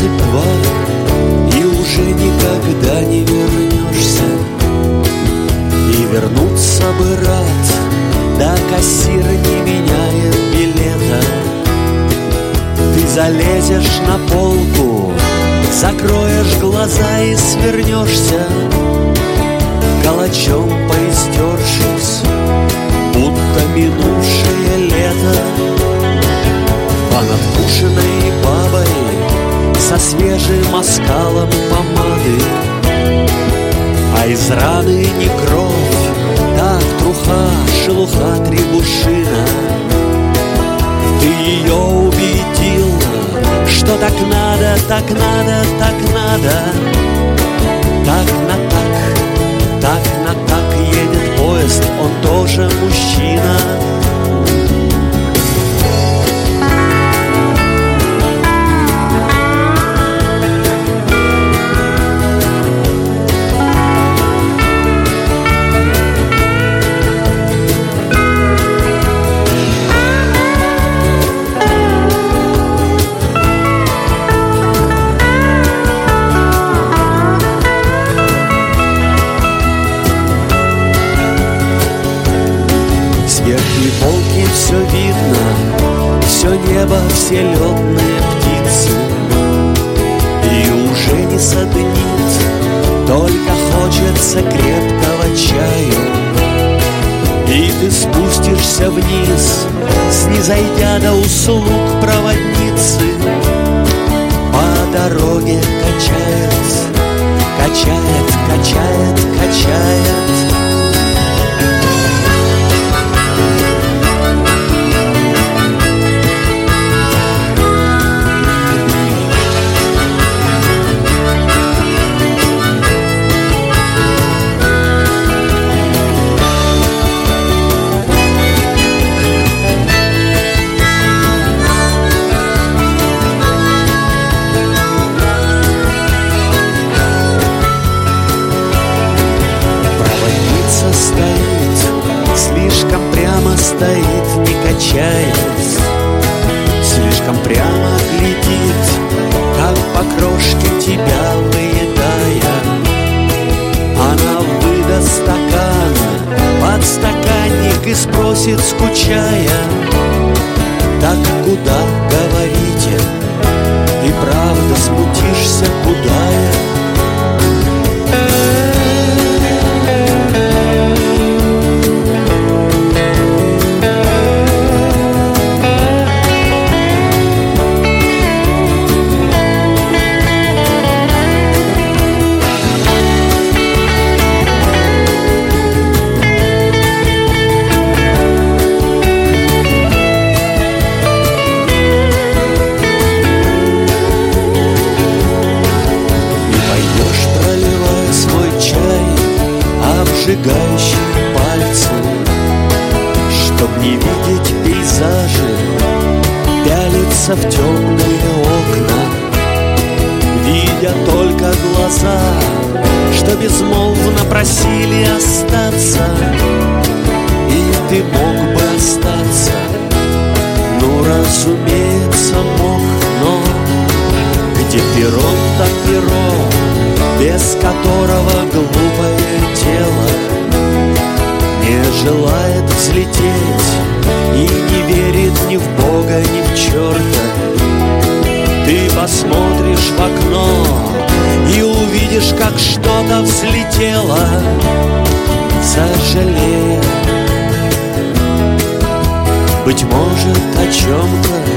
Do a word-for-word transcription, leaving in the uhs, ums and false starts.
двадцать два, и уже никогда не вернешься. И вернуться бы рад, да кассир не меняет билета. Ты залезешь на полку, закроешь глаза и свернешься, калачом поистершись, будто минувшее лето. А над кушаной бабой со свежим оскалом помады, а из раны не кровь, так труха, шелуха, требушина. Ты ее убедила, что так надо, так надо, так надо. Так на так, так на так едет поезд, он тоже мужчина. Все видно, все небо, все летные птицы. И уже не саднит, только хочется крепкого чаю. И ты спустишься вниз, снизойдя до услуг проводницы. По дороге качает, качает, качает, качает. Стоит, не качаясь, слишком прямо глядит, как по крошке тебя выедая. Она выдаст стакан, подстаканник и спросит, скучая: так куда, говорите, и правда смутишься, куда я? Обжигающие пальцы, чтоб не видеть пейзажи, пялиться в темные окна, видя только глаза, что безмолвно просили остаться. И ты мог бы остаться, ну, разумеется, мог, но где перрон, так перрон, без которого глупое тело не желает взлететь и не верит ни в Бога, ни в черта. Ты посмотришь в окно и увидишь, как что-то взлетело, сожалея, быть может, о чем-то